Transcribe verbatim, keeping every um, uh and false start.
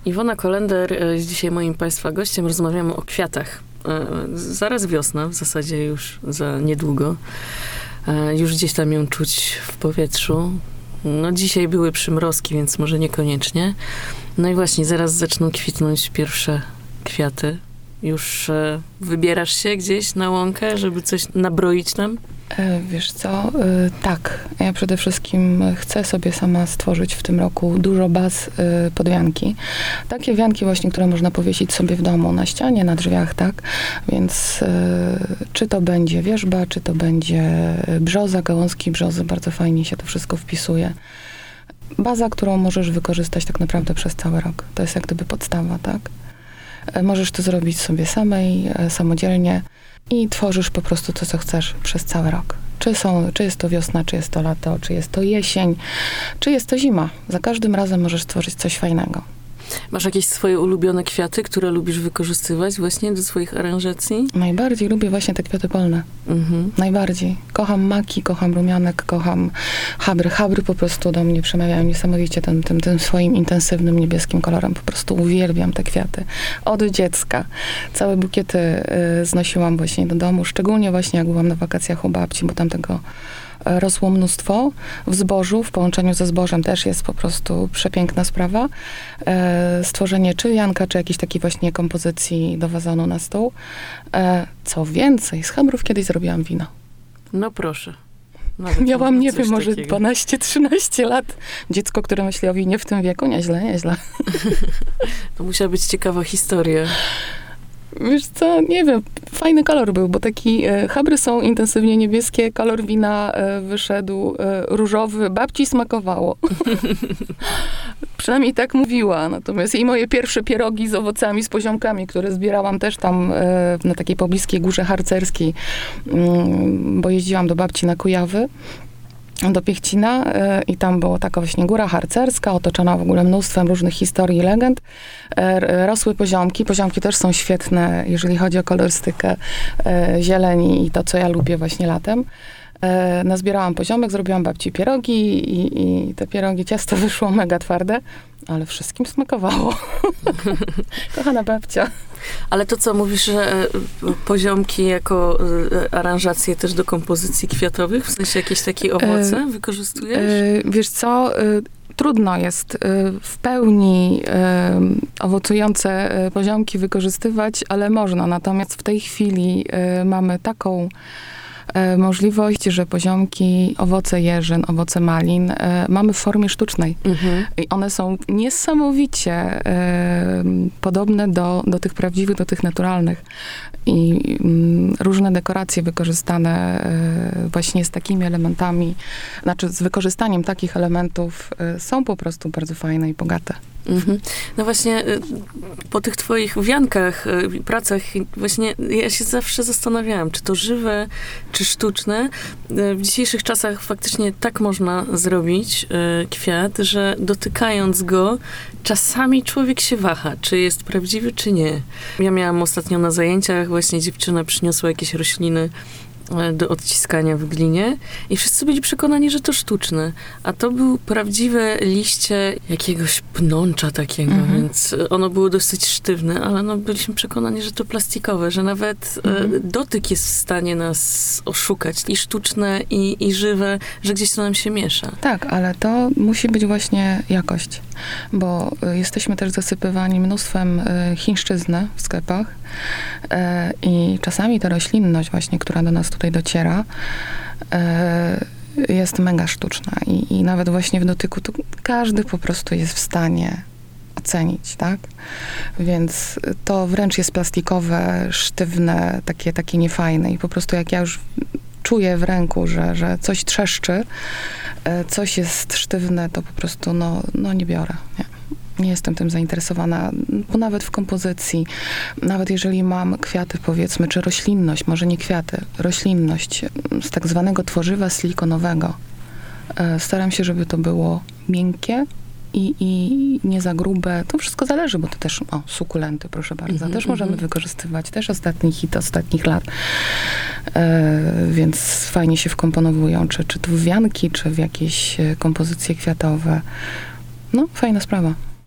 Iwona Kolender jest dzisiaj moim Państwa gościem. Rozmawiamy o kwiatach. Zaraz wiosna, w zasadzie już za niedługo. Już gdzieś tam ją czuć w powietrzu. No dzisiaj były przymrozki, więc może niekoniecznie. No i właśnie, zaraz zaczną kwitnąć pierwsze kwiaty. Już e, wybierasz się gdzieś na łąkę, żeby coś nabroić tam? E, wiesz co, e, tak. Ja przede wszystkim chcę sobie sama stworzyć w tym roku dużo baz e, pod wianki. Takie wianki właśnie, które można powiesić sobie w domu, na ścianie, na drzwiach, tak? Więc e, czy to będzie wierzba, czy to będzie brzoza, gałązki brzozy, bardzo fajnie się to wszystko wpisuje. Baza, którą możesz wykorzystać tak naprawdę przez cały rok. To jest jak gdyby podstawa, tak? Możesz to zrobić sobie samej, samodzielnie i tworzysz po prostu to, co chcesz przez cały rok. Czy, są, czy jest to wiosna, czy jest to lato, czy jest to jesień, czy jest to zima. Za każdym razem możesz stworzyć coś fajnego. Masz jakieś swoje ulubione kwiaty, które lubisz wykorzystywać właśnie do swoich aranżacji? Najbardziej lubię właśnie te kwiaty polne. Mhm. Najbardziej. Kocham maki, kocham rumianek, kocham habry. Habry po prostu do mnie przemawiają niesamowicie tym, tym, tym swoim intensywnym niebieskim kolorem. Po prostu uwielbiam te kwiaty. Od dziecka. Całe bukiety y, znosiłam właśnie do domu. Szczególnie właśnie jak byłam na wakacjach u babci, bo tam tego rosło mnóstwo. W zbożu, w połączeniu ze zbożem też jest po prostu przepiękna sprawa. E, stworzenie czy wianka, czy jakiejś takiej właśnie kompozycji do wazonu na stół. E, co więcej, z chabrów kiedyś zrobiłam wino. No proszę. Nawet miałam, nie wiem, może dwanaście trzynaście lat. Dziecko, które myśli o winie w tym wieku, nieźle, nieźle. To musiała być ciekawa historia. Wiesz co, nie wiem, fajny kolor był, bo taki e, chabry są intensywnie niebieskie, kolor wina e, wyszedł e, różowy, babci smakowało. Przynajmniej tak mówiła. Natomiast i moje pierwsze pierogi z owocami, z poziomkami, które zbierałam też tam e, na takiej pobliskiej górze harcerskiej, mm, bo jeździłam do babci na Kujawy, do Piechcina y, i tam była taka właśnie góra harcerska, otoczona w ogóle mnóstwem różnych historii i legend. Y, rosły poziomki. Poziomki też są świetne, jeżeli chodzi o kolorystykę y, zieleni i to, co ja lubię właśnie latem. Y, nazbierałam poziomek, zrobiłam babci pierogi i, i te pierogi, ciasto wyszło mega twarde, ale wszystkim smakowało. Kochana babcia. Ale to co, mówisz, że poziomki jako aranżacje też do kompozycji kwiatowych? W sensie jakieś takie owoce e, wykorzystujesz? E, wiesz co, e, trudno jest e, w pełni e, owocujące poziomki wykorzystywać, ale można. Natomiast w tej chwili e, mamy taką możliwość, że poziomki, owoce jeżyn, owoce malin e, mamy w formie sztucznej. Mhm. I one są niesamowicie e, podobne do, do tych prawdziwych, do tych naturalnych. I mm, różne dekoracje wykorzystane e, właśnie z takimi elementami, znaczy z wykorzystaniem takich elementów e, są po prostu bardzo fajne i bogate. Mhm. No właśnie po tych twoich wiankach, pracach, właśnie ja się zawsze zastanawiałam, czy to żywe, czy sztuczne. W dzisiejszych czasach faktycznie tak można zrobić kwiat, że dotykając go, czasami człowiek się waha, czy jest prawdziwy, czy nie. Ja miałam ostatnio na zajęciach, właśnie dziewczyna przyniosła jakieś rośliny do odciskania w glinie i wszyscy byli przekonani, że to sztuczne. A to były prawdziwe liście jakiegoś pnącza takiego, mhm. więc ono było dosyć sztywne, ale no byliśmy przekonani, że to plastikowe, że nawet mhm. e, dotyk jest w stanie nas oszukać. I sztuczne, i, i żywe, że gdzieś to nam się miesza. Tak, ale to musi być właśnie jakość, bo y, jesteśmy też zasypywani mnóstwem y, chińszczyzny w sklepach y, i czasami ta roślinność właśnie, która do nas tutaj dociera, y, jest mega sztuczna i, i nawet właśnie w dotyku to każdy po prostu jest w stanie ocenić, tak? Więc to wręcz jest plastikowe, sztywne, takie, takie niefajne i po prostu jak ja już czuję w ręku, że, że coś trzeszczy, coś jest sztywne, to po prostu no, no nie biorę. Nie. Nie jestem tym zainteresowana, bo nawet w kompozycji, nawet jeżeli mam kwiaty, powiedzmy, czy roślinność, może nie kwiaty, roślinność z tak zwanego tworzywa silikonowego, staram się, żeby to było miękkie i, i nie za grube. To wszystko zależy, bo to też, o, sukulenty, proszę bardzo, mm-hmm, też możemy mm-hmm. wykorzystywać, też ostatni hit ostatnich lat. E, więc fajnie się wkomponowują, czy, czy to w wianki, czy w jakieś kompozycje kwiatowe. No, fajna sprawa.